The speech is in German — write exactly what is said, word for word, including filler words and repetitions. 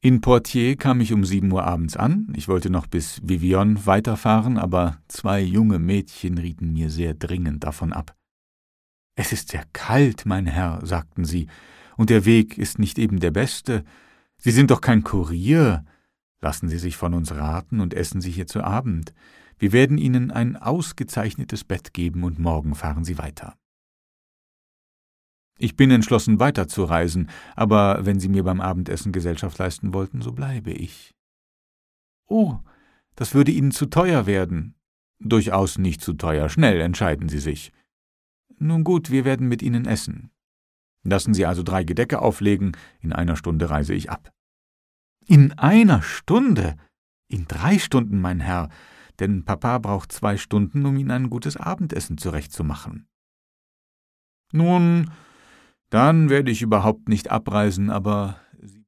In Poitiers kam ich um sieben Uhr abends an. Ich wollte noch bis Vivionne weiterfahren, aber zwei junge Mädchen rieten mir sehr dringend davon ab. »Es ist sehr kalt, mein Herr«, sagten sie, »und der Weg ist nicht eben der beste. Sie sind doch kein Kurier. Lassen Sie sich von uns raten und essen Sie hier zu Abend. Wir werden Ihnen ein ausgezeichnetes Bett geben und morgen fahren Sie weiter.« Ich bin entschlossen, weiterzureisen, aber wenn Sie mir beim Abendessen Gesellschaft leisten wollten, so bleibe ich. »Oh, das würde Ihnen zu teuer werden.« »Durchaus nicht zu teuer. Schnell entscheiden Sie sich.« »Nun gut, wir werden mit Ihnen essen. Lassen Sie also drei Gedecke auflegen, in einer Stunde reise ich ab.« »In einer Stunde? In drei Stunden, mein Herr, denn Papa braucht zwei Stunden, um Ihnen ein gutes Abendessen zurechtzumachen.« »Nun, dann werde ich überhaupt nicht abreisen, aber